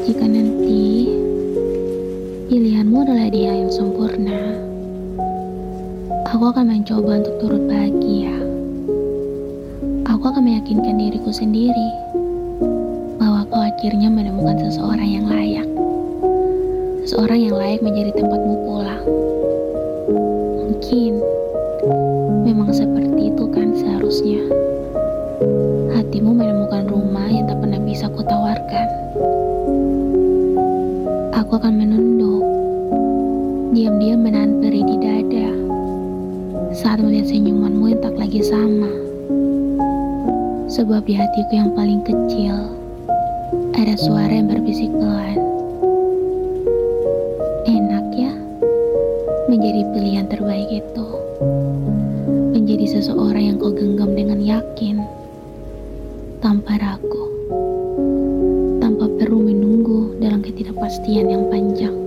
Jika nanti pilihanmu adalah dia yang sempurna, aku akan mencoba untuk turut bahagia. Aku akan meyakinkan diriku sendiri bahwa kau akhirnya menemukan seseorang yang layak. Seseorang yang layak menjadi tempatmu pulang. Mungkin memang seperti itu kan seharusnya. Hatimu menemukan rumah yang tak pernah bisa kutawarkan. Aku akan menunduk, diam-diam menahan perih di dada saat melihat senyumanmu yang tak lagi sama. Sebab di hatiku yang paling kecil ada suara yang berbisik pelan. Enak ya menjadi pilihan terbaik itu. Menjadi seseorang yang kau genggam dengan yakin, tanpa ragu, tanpa perlu menunggu dalam ketidakpastian yang panjang.